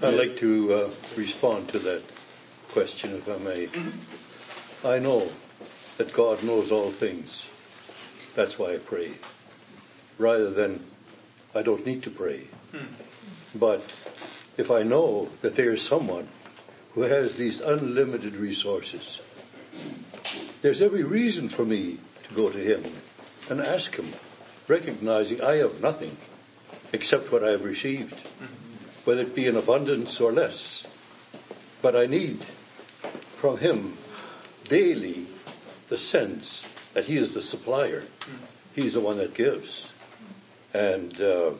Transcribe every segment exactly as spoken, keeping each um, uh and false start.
I'd like to uh, respond to that question, if I may. Mm-hmm. I know that God knows all things. That's why I pray. Rather than, I don't need to pray. Mm. But if I know that there is someone who has these unlimited resources, there's every reason for me to go to him and ask him, recognizing I have nothing except what I have received, whether it be in abundance or less. But I need from him daily the sense that he is the supplier. He's the one that gives. And uh,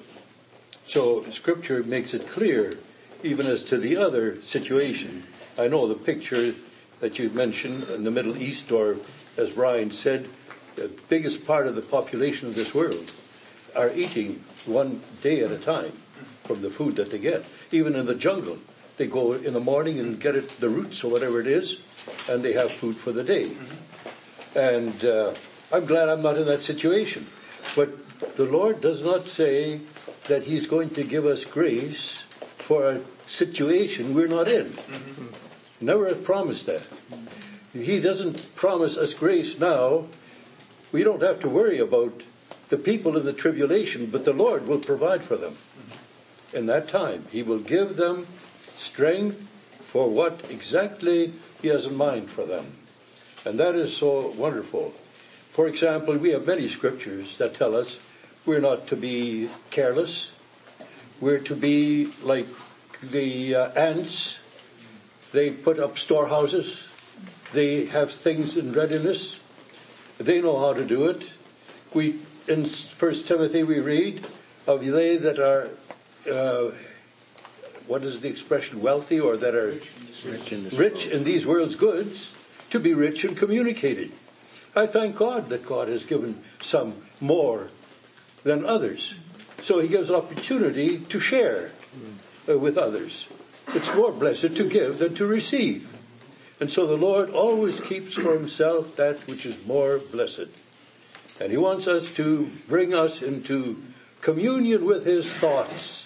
so Scripture makes it clear, even as to the other situation. I know the picture that you mentioned in the Middle East, or as Brian said, the biggest part of the population of this world are eating one day at a time from the food that they get. Even in the jungle, they go in the morning and get it, the roots or whatever it is, and they have food for the day. Mm-hmm. And uh, I'm glad I'm not in that situation. But the Lord does not say that he's going to give us grace for a situation we're not in. Mm-hmm. Never has promised that. He doesn't promise us grace now. We don't have to worry about the people in the tribulation, but the Lord will provide for them. In that time, he will give them strength for what exactly he has in mind for them. And that is so wonderful. For example, we have many scriptures that tell us we're not to be careless. We're to be like the uh, ants. They put up storehouses. They have things in readiness. They know how to do it. We, in First Timothy, we read of they that are, uh, what is the expression, wealthy, or that are rich in, rich in these world's goods, to be rich and communicated. I thank God that God has given some more than others. So he gives opportunity to share uh, with others. It's more blessed to give than to receive. And so the Lord always keeps for himself that which is more blessed. And he wants us to bring us into communion with his thoughts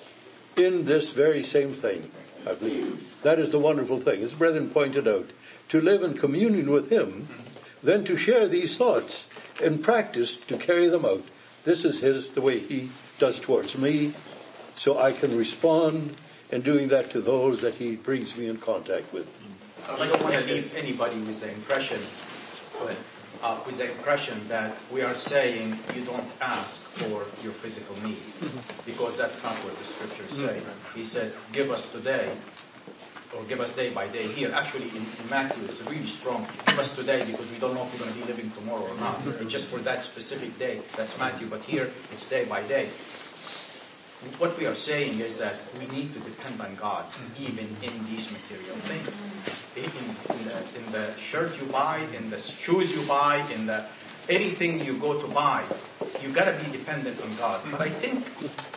in this very same thing, I believe. That is the wonderful thing, as brethren pointed out, to live in communion with him, then to share these thoughts in practice, to carry them out. This is his, the way he does towards me, so I can respond in doing that to those that he brings me in contact with. I don't want to leave anybody with the impression, but uh, with the impression that we are saying you don't ask for your physical needs, because that's not what the scriptures say. He said, "Give us today," or "Give us day by day." Here, actually, in, in Matthew, it's really strong. Give us today, because we don't know if we're going to be living tomorrow or not. It's just for that specific day. That's Matthew, but here it's day by day. What we are saying is that we need to depend on God even in these material things. In, in, the, in the shirt you buy, in the shoes you buy, in the anything you go to buy, you got to be dependent on God. But I think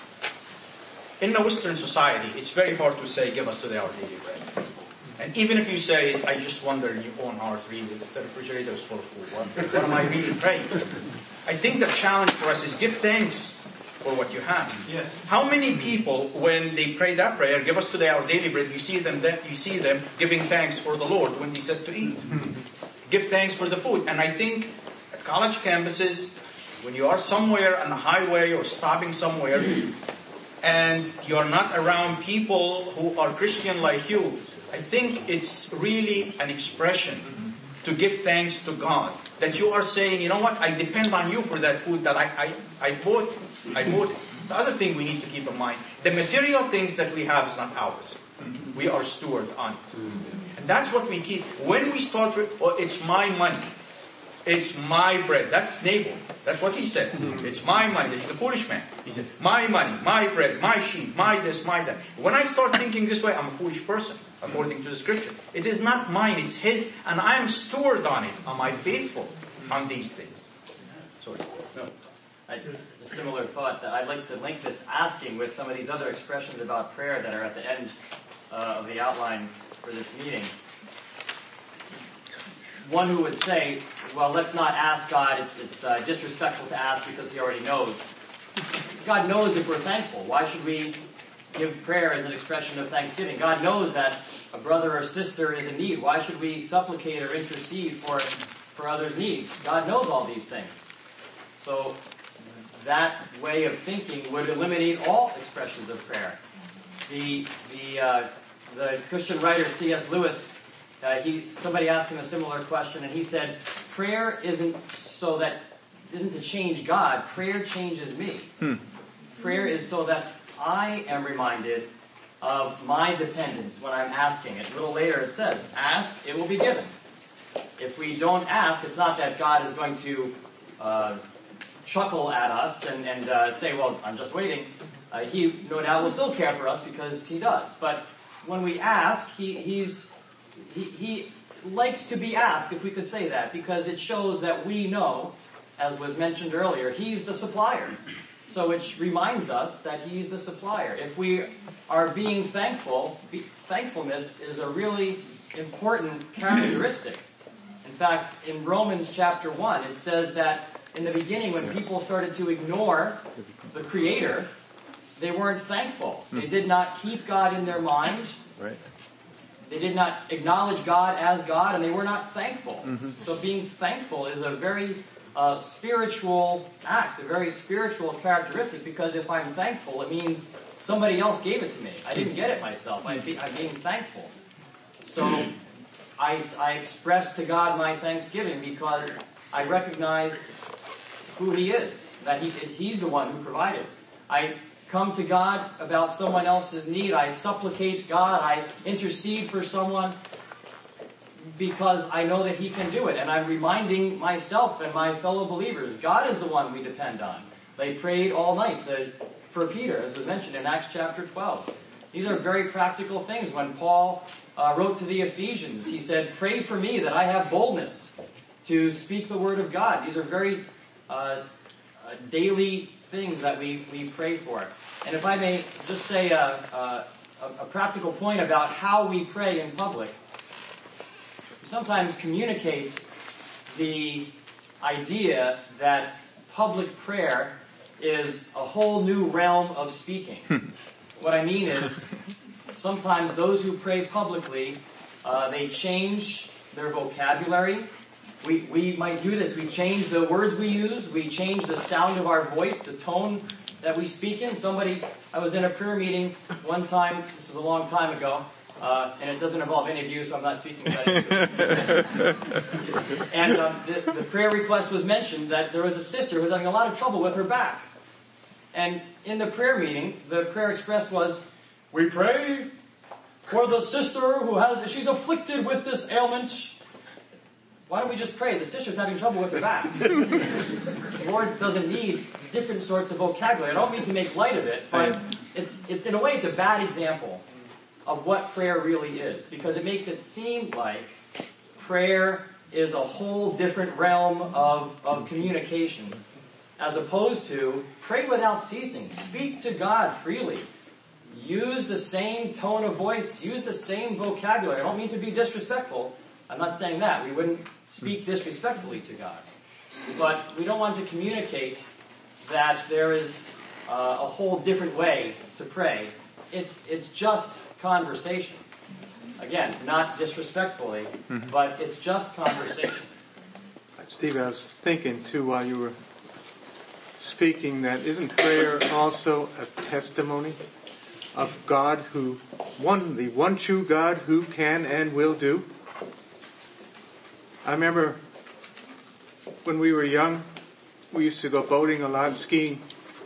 in a Western society, it's very hard to say, "Give us today our daily bread." And even if you say it, I just wonder, you own ours really, the refrigerator is full of food. What, what am I really praying? I think the challenge for us is give thanks for what you have. Yes. How many people, when they pray that prayer, "Give us today our daily bread," you see them you see them giving thanks for the Lord when he said to eat. Give thanks for the food. And I think at college campuses, when you are somewhere on a highway or stopping somewhere, and you're not around people who are Christian like you, I think it's really an expression to give thanks to God. That you are saying, you know what, I depend on you for that food that I, I, I bought. I bought it. The other thing we need to keep in mind, the material things that we have is not ours. We are steward on it. And that's what we keep. When we start, oh, it's my money. It's my bread. That's Nabal. That's what he said. It's my money. He's a foolish man. He said, my money, my bread, my sheep, my this, my that. When I start thinking this way, I'm a foolish person, according to the scripture. It is not mine, it's his, and I am steward on it. Am I faithful on these things? Sorry. No. I, it's a similar thought that I'd like to link this asking with some of these other expressions about prayer that are at the end uh, of the outline for this meeting. One who would say, well, let's not ask God, it's, it's uh, disrespectful to ask because he already knows. God knows if we're thankful. Why should we give prayer as an expression of thanksgiving. God knows that a brother or sister is in need. Why should we supplicate or intercede for, for others' needs? God knows all these things. So that way of thinking would eliminate all expressions of prayer. The the uh, the Christian writer C S Lewis, uh, he somebody asked him a similar question, and he said, "Prayer isn't so that isn't to change God. Prayer changes me. Hmm. Prayer is so that I am reminded of my dependence when I'm asking it." A little later it says, "Ask, it will be given." If we don't ask, it's not that God is going to uh, chuckle at us and, and uh, say, "Well, I'm just waiting." Uh, he, no doubt, will still care for us because he does. But when we ask, he, he's, he, he likes to be asked, if we could say that, because it shows that we know, as was mentioned earlier, he's the supplier. So it reminds us that he's the supplier. If we are being thankful, be, thankfulness is a really important characteristic. In fact, in Romans chapter one, it says that in the beginning, when people started to ignore the Creator, they weren't thankful. They did not keep God in their mind. Right. They did not acknowledge God as God, and they were not thankful. Mm-hmm. So being thankful is a very uh, spiritual act, a very spiritual characteristic, because if I'm thankful, it means somebody else gave it to me. I didn't get it myself. I be, I'm being thankful. So I, I express to God my thanksgiving because I recognize who He is, that he, He's the one who provided. I come to God about someone else's need. I supplicate God. I intercede for someone because I know that He can do it. And I'm reminding myself and my fellow believers, God is the one we depend on. They prayed all night the, for Peter, as was mentioned in Acts chapter twelve. These are very practical things. When Paul uh, wrote to the Ephesians, he said, "Pray for me that I have boldness to speak the word of God." These are very uh, uh, daily things that we, we pray for. And if I may just say a, a, a practical point about how we pray in public, we sometimes communicate the idea that public prayer is a whole new realm of speaking. What I mean is, sometimes those who pray publicly, uh, they change their vocabulary. We, we might do this. We change the words we use. We change the sound of our voice, the tone that we speak in. Somebody, I was in a prayer meeting one time, this was a long time ago, uh, and it doesn't involve any of you, so I'm not speaking about it. And um, the, the prayer request was mentioned that there was a sister who was having a lot of trouble with her back. And in the prayer meeting, the prayer expressed was, "We pray for the sister who has, she's afflicted with this ailment." Why don't we just pray? The sister's having trouble with her back. The Lord doesn't need different sorts of vocabulary. I don't mean to make light of it, but it's, it's in a way, it's a bad example of what prayer really is, because it makes it seem like prayer is a whole different realm of, of communication, as opposed to pray without ceasing. Speak to God freely. Use the same tone of voice. Use the same vocabulary. I don't mean to be disrespectful. I'm not saying that. We wouldn't speak disrespectfully to God. But we don't want to communicate that there is uh, a whole different way to pray. It's, it's just conversation. Again, not disrespectfully, mm-hmm. but it's just conversation. Steve, I was thinking too while you were speaking that isn't prayer also a testimony of God who, one, the one true God who can and will do? I remember when we were young, we used to go boating a lot, skiing,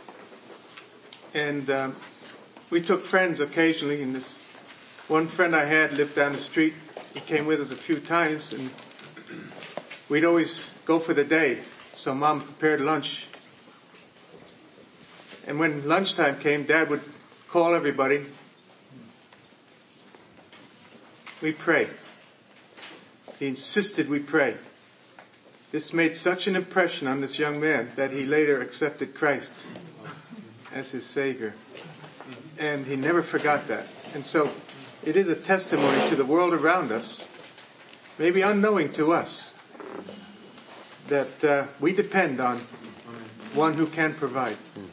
and um, we took friends occasionally, and this one friend I had lived down the street. He came with us a few times, and we'd always go for the day, so Mom prepared lunch. And when lunchtime came, Dad would call everybody. We pray. He insisted we pray. This made such an impression on this young man that he later accepted Christ as his Savior. And he never forgot that. And so it is a testimony to the world around us, maybe unknowing to us, that uh, we depend on one who can provide.